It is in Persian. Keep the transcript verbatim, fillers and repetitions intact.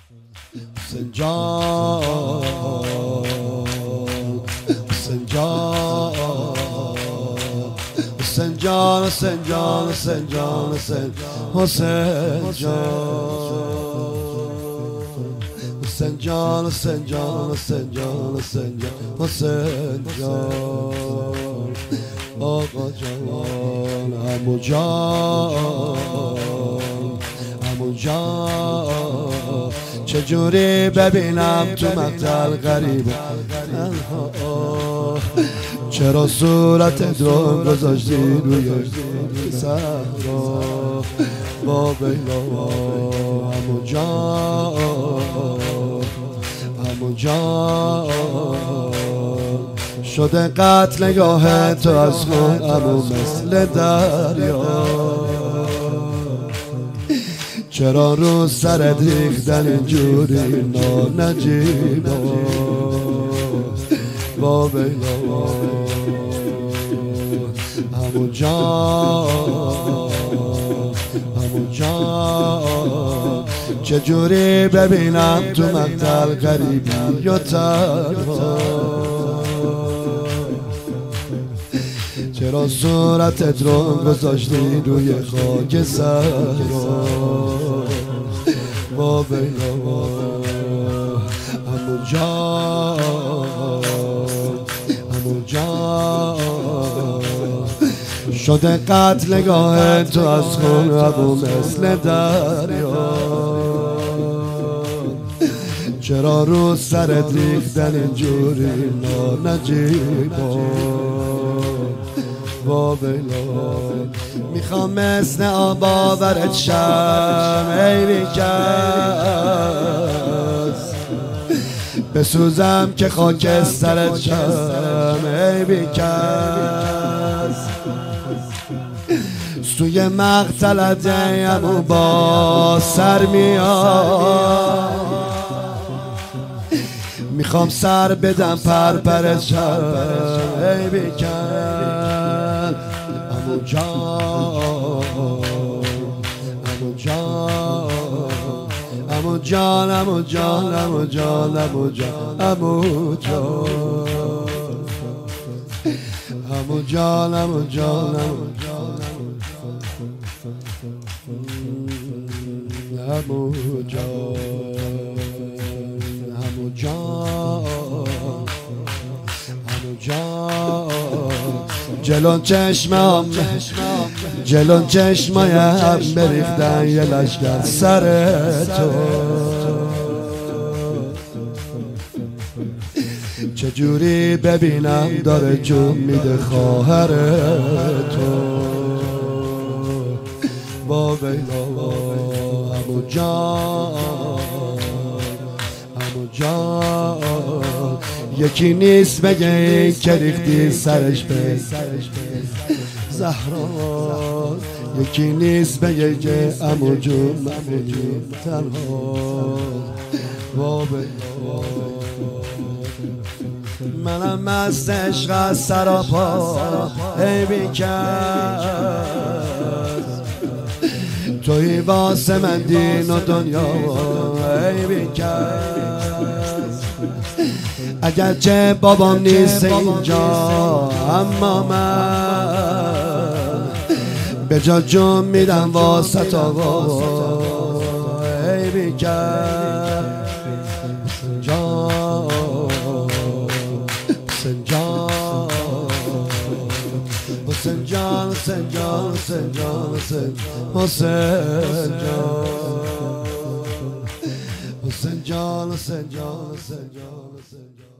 حسین جان حسین جان حسین جان حسین جان حسین جان حسین حسین جان حسین جان حسین جان حسین جان حسین جان حسین جان آقا جان عمو جان عمو جان چجوری ببینم تو مقتل غریبه چرا صورت درون گذاشتی روی صحرا با بیلا عمو جان عمو جان شده قتل نگاه تو از خون عمو مثل دریا چرا رو سرت ریختن اینجوری نانجیبا با بیلا عمو جان عمو جان چجوری ببینم تو مقتل غریبی یا تنها چرا صورتت رو گذاشتی روی خاک صحرا با بیلا عمو جان عمو جان شده قتل نگاه تو از خون عمو مثل دریا چرا رو سرت ریختن اینجوری نانجیبا با بیلا میخوام مثل آب آورت شم ای بیکس بسوزم که خاک سرت شم ای بیکس سوی مقتلت عمو با سر میاد میخوام سر بدم پرپرت شم ای بیکس عمو جان عمو جان عمو جان عمو جان عمو جان عمو جان عمو جان عمو جان عمو جان عمو جان عمو جان عمو جان عمو جان جلون چشمام جلون چشمایم بریختن یه لشگر سر تو چجوری ببینم داره جون میده خواهر تو با بیلا عمو جان عمو جان یکی نیست بگه این که ریختی سرش به زهرا یکی نیست بگه که عمو جون عمو جون تنها با بیلا منم مست عشق از سراپا ای بیکس توی واسه من دین و دنیا ای بیکس اگرچه بابام نیست اینجا اما من به جا جون میدم واسه تا ای بیکس جان حسین جان حسین جان حسین جان حسین جان حسین جان حسین جان حسین جان حسین جان حسین جان